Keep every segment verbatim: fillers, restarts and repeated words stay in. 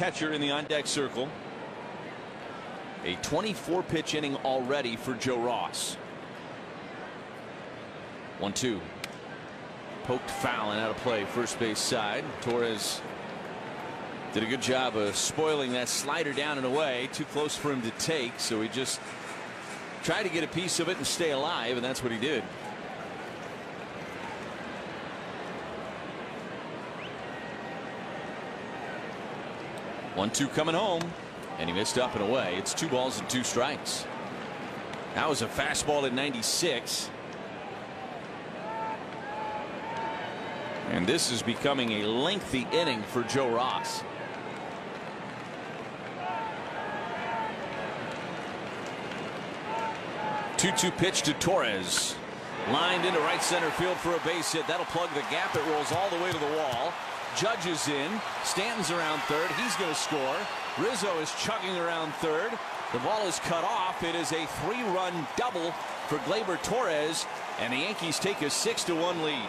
catcher in the on-deck circle. A twenty-four pitch inning already for Joe Ross. one two. Poked foul and out of play, first base side. Torres did a good job of spoiling that slider down and away. Too close for him to take, so he just tried to get a piece of it and stay alive, and that's what he did. one two coming home, and he missed up and away. It's two balls and two strikes. That was a fastball at ninety-six. And this is becoming a lengthy inning for Joe Ross. two two pitch to Torres. Lined into right center field for a base hit. That'll plug the gap. It rolls all the way to the wall. Judge is in. Stanton's around third. He's going to score. Rizzo is chugging around third. The ball is cut off. It is a three-run double for Gleyber Torres, and the Yankees take a six to one lead.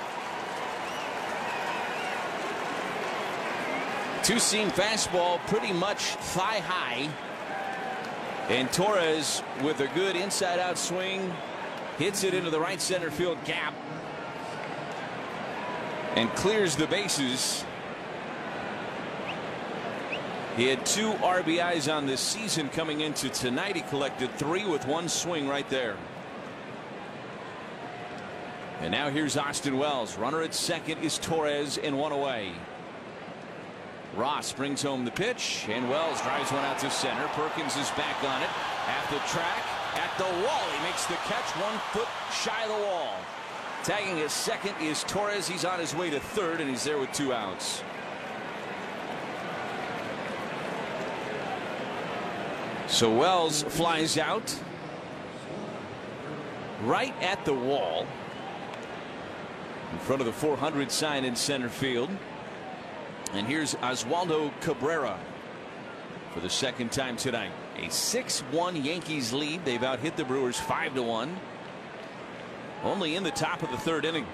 Two-seam fastball, pretty much thigh high, and Torres with a good inside-out swing hits it into the right center field gap and clears the bases. He had two R B Is on this season coming into tonight. He collected three with one swing right there. And now here's Austin Wells. Runner at second is Torres, and one away. Ross brings home the pitch, and Wells drives one out to center. Perkins is back on it at the track, at the wall. He makes the catch one foot shy of the wall. Tagging his second is Torres. He's on his way to third, and he's there with two outs. So Wells flies out right at the wall in front of the four hundred sign in center field. And here's Oswaldo Cabrera for the second time tonight. A six one Yankees lead. They've out hit the Brewers five to one. Only in the top of the third inning.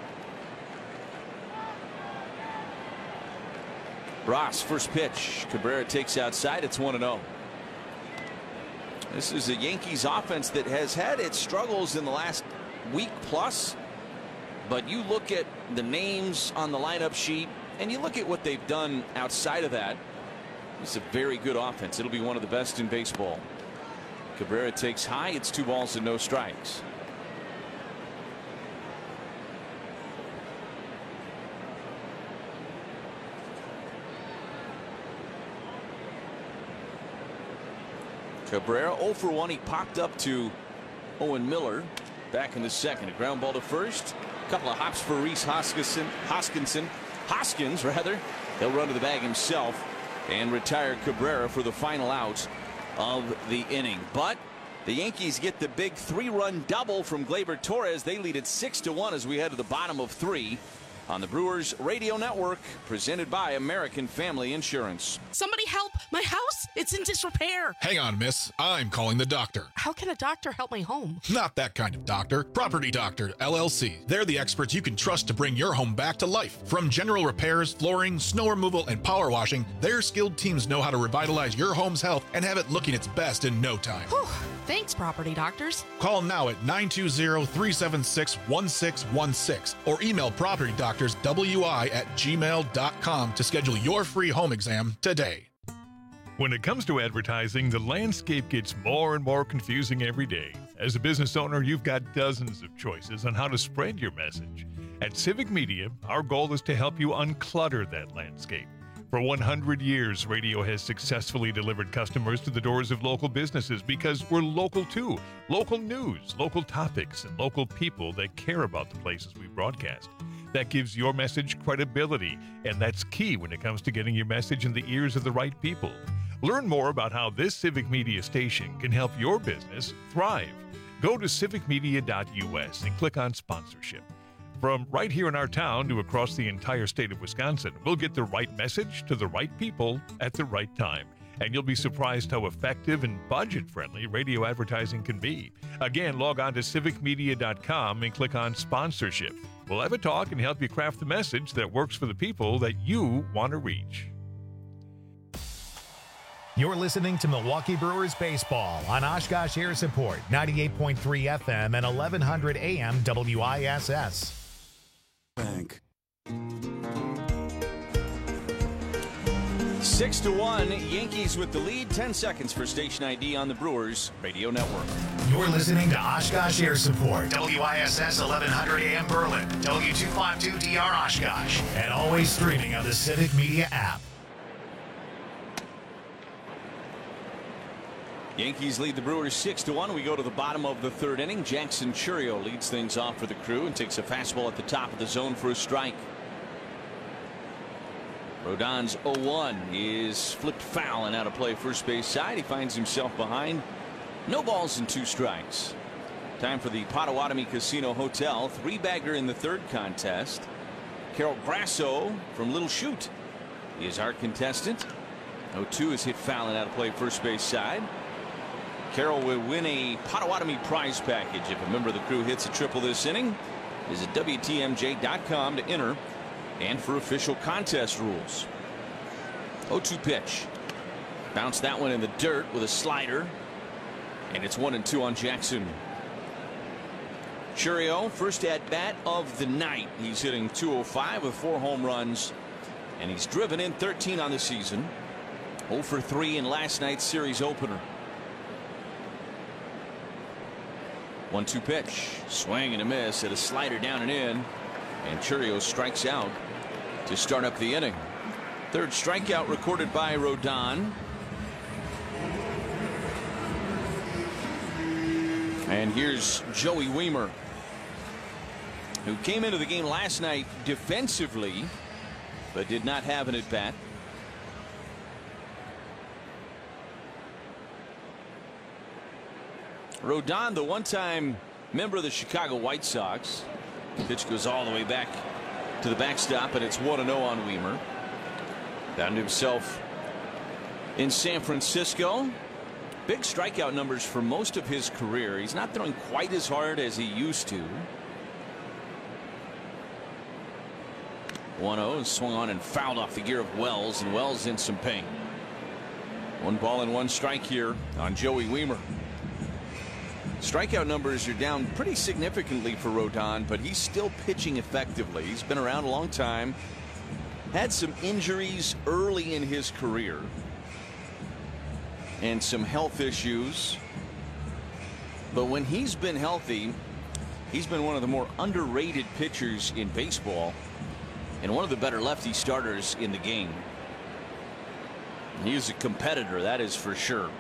Ross, first pitch. Cabrera takes outside. It's one and oh. This is a Yankees offense that has had its struggles in the last week plus. But you look at the names on the lineup sheet, and you look at what they've done outside of that. It's a very good offense. It'll be one of the best in baseball. Cabrera takes high. It's two balls and no strikes. Cabrera oh for one. He popped up to Owen Miller back in the second. A ground ball to first. A couple of hops for Rhys Hoskinson. Hoskinson. Hoskins, rather. He'll run to the bag himself and retire Cabrera for the final out of the inning. But the Yankees get the big three-run double from Gleyber Torres. They lead it six to one as we head to the bottom of three on the Brewers Radio Network, presented by American Family Insurance. Somebody help! My house, it's in disrepair. Hang on, miss. I'm calling the doctor. How can a doctor help my home? Not that kind of doctor. Property Doctor, L L C. They're the experts you can trust to bring your home back to life. From general repairs, flooring, snow removal, and power washing, their skilled teams know how to revitalize your home's health and have it looking its best in no time. Whew. Thanks, Property Doctors. Call now at nine two zero, three seven six, one six one six or email Property Doctors W I at gmail dot com to schedule your free home exam today. When it comes to advertising, the landscape gets more and more confusing every day. As a business owner, you've got dozens of choices on how to spread your message. At Civic Media, our goal is to help you unclutter that landscape. For one hundred years, radio has successfully delivered customers to the doors of local businesses because we're local too. Local news, local topics, and local people that care about the places we broadcast. That gives your message credibility, and that's key when it comes to getting your message in the ears of the right people. Learn more about how this Civic Media station can help your business thrive. Go to civic media dot U S and click on sponsorship. From right here in our town to across the entire state of Wisconsin, we'll get the right message to the right people at the right time. And you'll be surprised how effective and budget-friendly radio advertising can be. Again, log on to civic media dot com and click on sponsorship. We'll have a talk and help you craft the message that works for the people that you want to reach. You're listening to Milwaukee Brewers baseball on Oshkosh Air Support, ninety-eight point three F M and eleven hundred A M W I S S. Bank. Six to one, Yankees with the lead. Ten seconds for station I D on the Brewers Radio Network. You're listening to Oshkosh Air Support, W I S S eleven hundred A M Berlin, W two fifty-two D R Oshkosh, and always streaming on the Civic Media app. Yankees lead the Brewers six to one. We go to the bottom of the third inning. Jackson Chourio leads things off for the Crew and takes a fastball at the top of the zone for a strike. Rodon's oh one is flipped foul and out of play first base side. He finds himself behind. No balls and two strikes. Time for the Potawatomi Casino Hotel three-bagger in the third contest. Carol Grasso from Little Chute is our contestant. oh two is hit foul and out of play first base side. Carol will win a Potawatomi prize package if a member of the Crew hits a triple this inning. Visit W T M J dot com to enter and for official contest rules. oh two pitch. Bounce that one in the dirt with a slider. And it's one and two on Jackson. Chourio, first at bat of the night. He's hitting two oh five with four home runs. And he's driven in thirteen on the season. oh for three in last night's series opener. one two pitch. Swing and a miss at a slider down and in. And Chourio strikes out to start up the inning. Third strikeout recorded by Rodon. And here's Joey Wiemer, who came into the game last night defensively, but did not have an at-bat. Rodon, the one-time member of the Chicago White Sox. Pitch goes all the way back to the backstop, and it's one and oh on Wiemer. Found himself in San Francisco. Big strikeout numbers for most of his career. He's not throwing quite as hard as he used to. one oh swung on and fouled off the gear of Wells, and Wells in some pain. One ball and one strike here on Joey Wiemer. Strikeout numbers are down pretty significantly for Rodon, but he's still pitching effectively. He's been around a long time. Had some injuries early in his career and some health issues. But when he's been healthy, he's been one of the more underrated pitchers in baseball and one of the better lefty starters in the game. He's a competitor, that is for sure.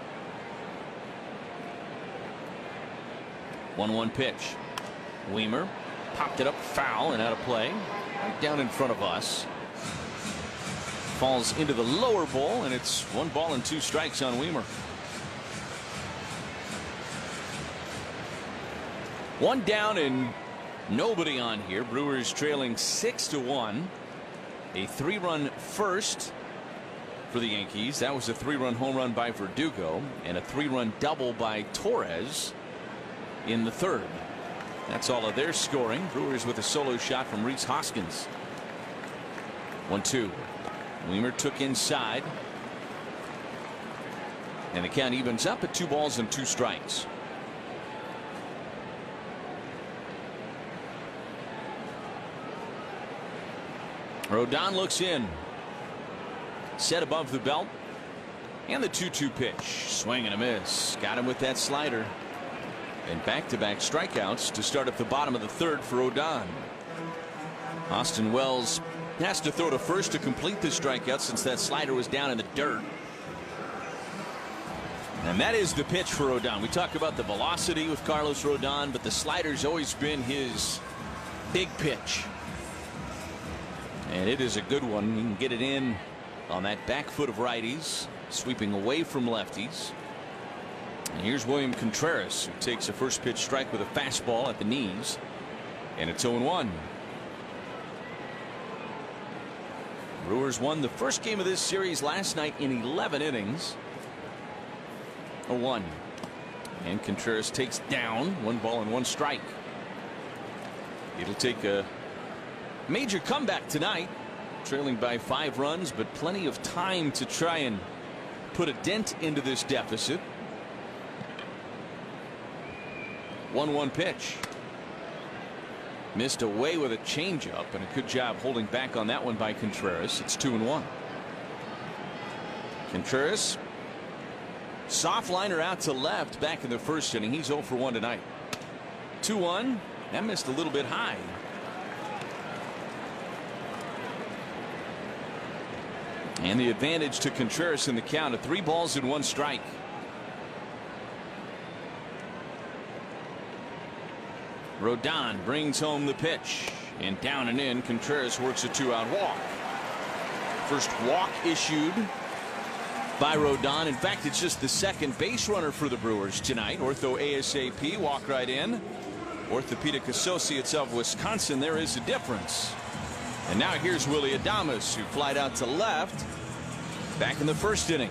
one one pitch. Wiemer popped it up foul and out of play. Right down in front of us. Falls into the lower bowl, and it's one ball and two strikes on Wiemer. One down and nobody on here. Brewers trailing six to one. A three-run first for the Yankees. That was a three-run home run by Verdugo and a three-run double by Torres in the third. That's all of their scoring. Brewers with a solo shot from Rhys Hoskins. one two. Wiemer took inside, and the count evens up at two balls and two strikes. Rodon looks in, set above the belt, and the two two pitch. Swing and a miss. Got him with that slider. And back-to-back strikeouts to start at the bottom of the third for Rodon. Austin Wells has to throw to first to complete the strikeout since that slider was down in the dirt. And that is the pitch for Rodon. We talk about the velocity with Carlos Rodon, but the slider's always been his big pitch. And it is a good one. He can get it in on that back foot of righties, sweeping away from lefties. And here's William Contreras, who takes a first pitch strike with a fastball at the knees, and it's oh one. Brewers won the first game of this series last night in eleven innings. oh one. And Contreras takes down one ball and one strike. It'll take a major comeback tonight, trailing by five runs, but plenty of time to try and put a dent into this deficit. one one pitch. Missed away with a changeup, and a good job holding back on that one by Contreras. It's two and one. Contreras, soft liner out to left back in the first inning. He's oh for one tonight. two one. That missed a little bit high. And the advantage to Contreras in the count of three balls and one strike. Rodon brings home the pitch, and down and in. Contreras works a two-out walk. First walk issued by Rodon. In fact, it's just the second base runner for the Brewers tonight. Ortho ASAP, walk right in. Orthopedic Associates of Wisconsin, there is a difference. And now here's Willy Adames, who flied out to left back in the first inning.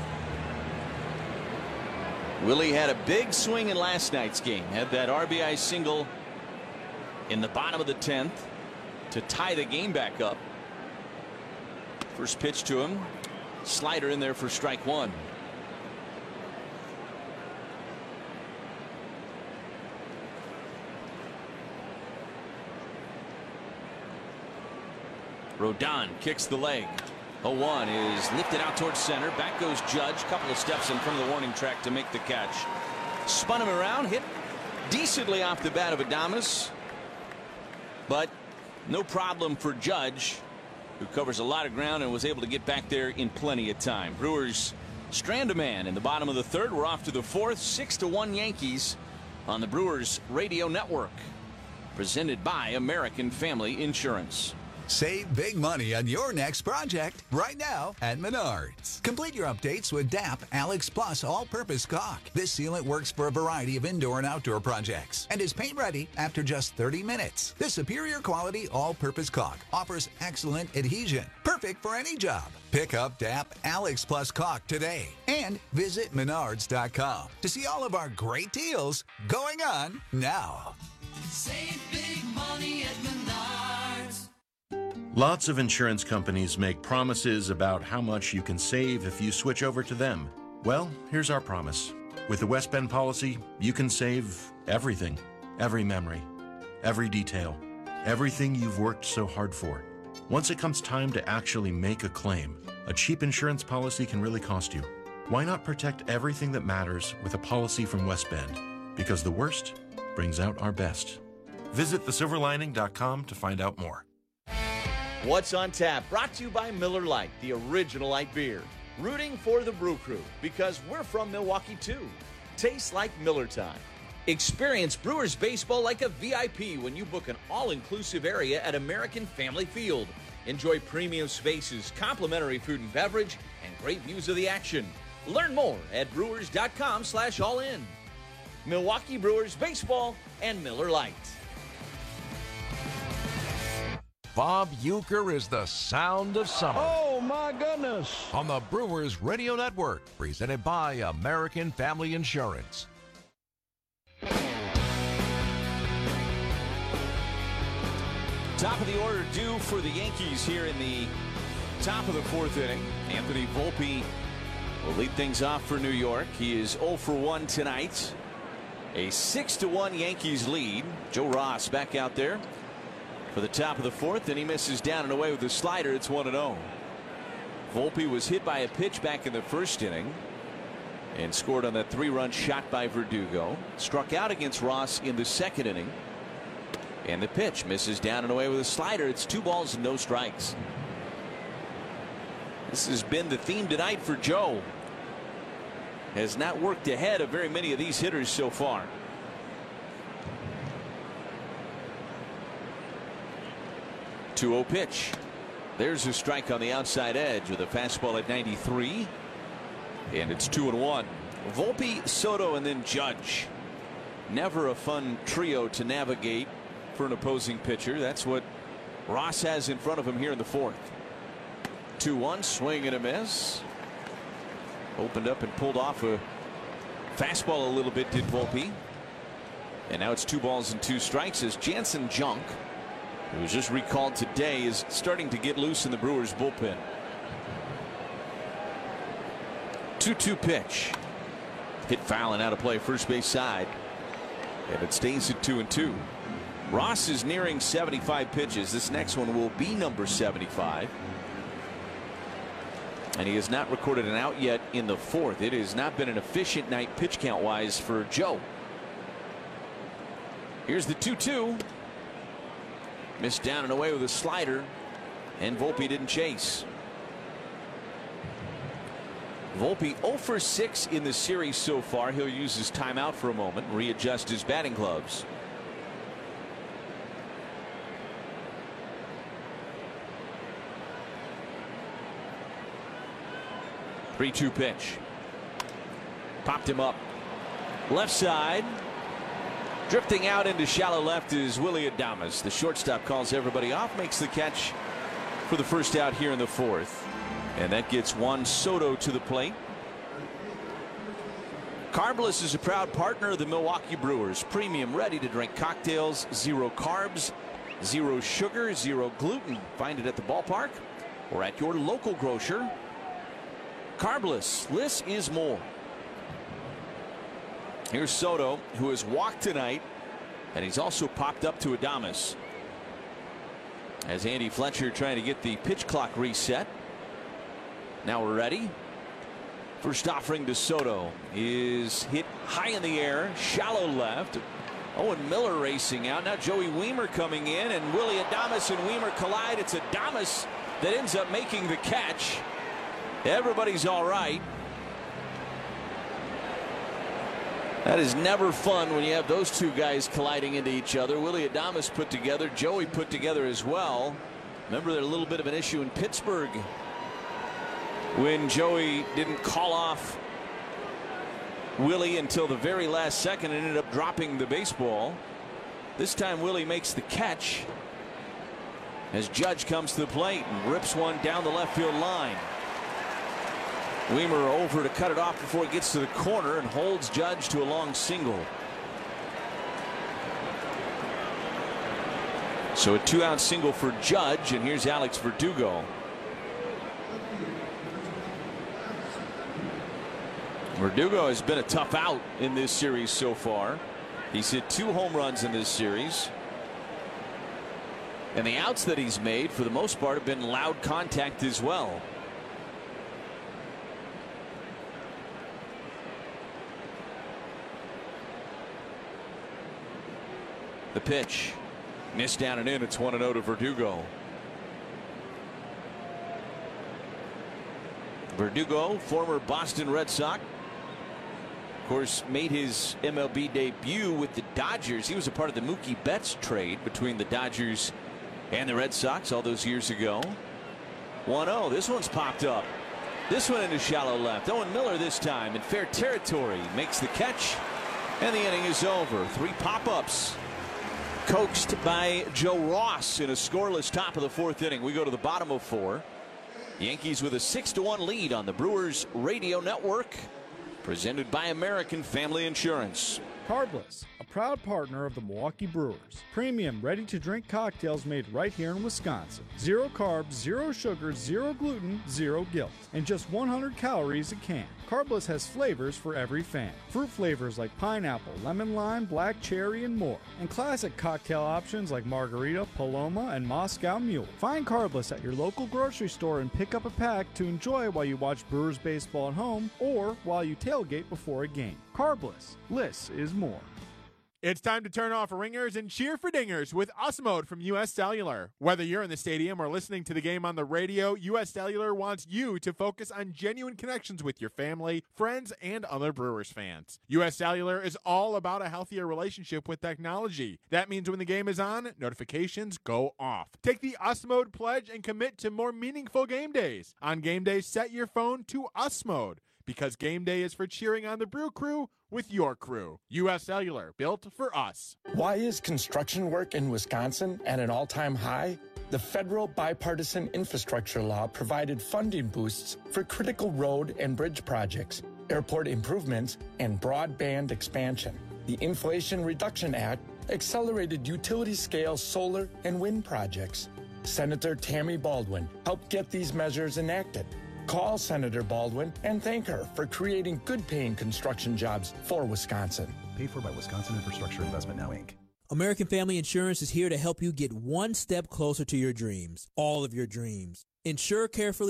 Willie had a big swing in last night's game. Had that R B I single in the bottom of the tenth to tie the game back up. First pitch to him. Slider in there for strike one. Rodon kicks the leg. oh one is lifted out towards center. Back goes Judge. Couple of steps in front of the warning track to make the catch. Spun him around. Hit decently off the bat of Adames. But no problem for Judge, who covers a lot of ground and was able to get back there in plenty of time. Brewers strand a man in the bottom of the third. We're off to the fourth. Six to one Yankees on the Brewers Radio Network. Presented by American Family Insurance. Save big money on your next project right now at Menards. Complete your updates with D A P Alex Plus All-Purpose Caulk. This sealant works for a variety of indoor and outdoor projects and is paint ready after just thirty minutes. This superior quality all-purpose caulk offers excellent adhesion, perfect for any job. Pick up D A P Alex Plus Caulk today and visit Menards dot com to see all of our great deals going on now. Save big money at Menards. Lots of insurance companies make promises about how much you can save if you switch over to them. Well, here's our promise. With the West Bend policy, you can save everything, every memory, every detail, everything you've worked so hard for. Once it comes time to actually make a claim, a cheap insurance policy can really cost you. Why not protect everything that matters with a policy from West Bend? Because the worst brings out our best. Visit the silver lining dot com to find out more. What's on Tap, brought to you by Miller Lite, the original light beer. Rooting for the Brew Crew, because we're from Milwaukee too. Tastes like Miller time. Experience Brewers baseball like a V I P when you book an all-inclusive area at American Family Field. Enjoy premium spaces, complimentary food and beverage, and great views of the action. Learn more at brewers dot com slash all in. Milwaukee Brewers baseball and Miller Lite. Bob Uecker is the sound of summer. Oh, my goodness. On the Brewers Radio Network, presented by American Family Insurance. Top of the order due for the Yankees here in the top of the fourth inning. Anthony Volpe will lead things off for New York. He is oh for one tonight. A six to one Yankees lead. Joe Ross back out there for the top of the fourth, and he misses down and away with the slider. It's one and oh. Volpe was hit by a pitch back in the first inning and scored on that three-run shot by Verdugo. Struck out against Ross in the second inning, and the pitch misses down and away with a slider. It's two balls and no strikes. This has been the theme tonight for Joe. Has not worked ahead of very many of these hitters so far. two oh pitch. There's a strike on the outside edge with a fastball at ninety-three. And it's two and one. Volpe, Soto, and then Judge. Never a fun trio to navigate for an opposing pitcher. That's what Ross has in front of him here in the fourth. two one, swing and a miss. Opened up and pulled off a fastball a little bit, did Volpe. And now it's two balls and two strikes as Jansen Junk, who was just recalled today, is starting to get loose in the Brewers bullpen. two two pitch. Hit foul and out of play first base side. And it stays at two and two. Ross is nearing seventy-five pitches. This next one will be number seventy-five. And he has not recorded an out yet in the fourth. It has not been an efficient night pitch count wise for Joe. Here's the two two. Missed down and away with a slider. And Volpe didn't chase. Volpe oh for six in the series so far. He'll use his timeout for a moment and readjust his batting gloves. three two pitch. Popped him up. Left side. Drifting out into shallow left is Willy Adames. The shortstop calls everybody off, makes the catch for the first out here in the fourth. And that gets Juan Soto to the plate. Carbliss is a proud partner of the Milwaukee Brewers. Premium ready to drink cocktails, zero carbs, zero sugar, zero gluten. Find it at the ballpark or at your local grocer. Carbliss, less is more. Here's Soto, who has walked tonight, and he's also popped up to Adames. As Andy Fletcher trying to get the pitch clock reset. Now we're ready. First offering to Soto is hit high in the air, shallow left. Owen Miller racing out. Now Joey Wiemer coming in, and Willy Adames and Wiemer collide. It's Adames that ends up making the catch. Everybody's all right. That is never fun when you have those two guys colliding into each other. Willy Adames put together, Joey put together as well. Remember, there's a little bit of an issue in Pittsburgh when Joey didn't call off Willie until the very last second and ended up dropping the baseball. This time Willie makes the catch as Judge comes to the plate and rips one down the left field line. Wiemer over to cut it off before it gets to the corner and holds Judge to a long single. So a two out single for Judge, and here's Alex Verdugo. Verdugo has been a tough out in this series so far. He's hit two home runs in this series. And the outs that he's made for the most part have been loud contact as well. The pitch missed down and in. It's one and oh to Verdugo. Verdugo, former Boston Red Sox, of course, made his M L B debut with the Dodgers. He was a part of the Mookie Betts trade between the Dodgers and the Red Sox all those years ago. one oh. This one's popped up. This one into shallow left. Owen Miller this time in fair territory makes the catch, and the inning is over. Three pop-ups coaxed by Joe Ross in a scoreless top of the fourth inning. We go to the bottom of four. Yankees with a six to one lead on the Brewers Radio Network, presented by American Family Insurance. Carbliss, a proud partner of the Milwaukee Brewers. Premium ready-to-drink cocktails made right here in Wisconsin. Zero carbs, zero sugar, zero gluten, zero guilt, and just one hundred calories a can. Carbliss has flavors for every fan. Fruit flavors like pineapple, lemon lime, black cherry, and more. And classic cocktail options like margarita, Paloma, and Moscow Mule. Find Carbliss at your local grocery store and pick up a pack to enjoy while you watch Brewers baseball at home or while you tailgate before a game. Carbliss. Less is more. It's time to turn off ringers and cheer for dingers with U S Mode from U S Cellular. Whether you're in the stadium or listening to the game on the radio, U S Cellular wants you to focus on genuine connections with your family, friends, and other Brewers fans. U S Cellular is all about a healthier relationship with technology. That means when the game is on, notifications go off. Take the U S Mode pledge and commit to more meaningful game days. On game days, set your phone to U S Mode, because game day is for cheering on the Brew Crew with your crew. U S Cellular, built for us. Why is construction work in Wisconsin at an all-time high? The federal bipartisan infrastructure law provided funding boosts for critical road and bridge projects, airport improvements, and broadband expansion. The Inflation Reduction Act accelerated utility-scale solar and wind projects. Senator Tammy Baldwin helped get these measures enacted. Call Senator Baldwin and thank her for creating good-paying construction jobs for Wisconsin. Paid for by Wisconsin Infrastructure Investment Now, Incorporated. American Family Insurance is here to help you get one step closer to your dreams, all of your dreams. Insure carefully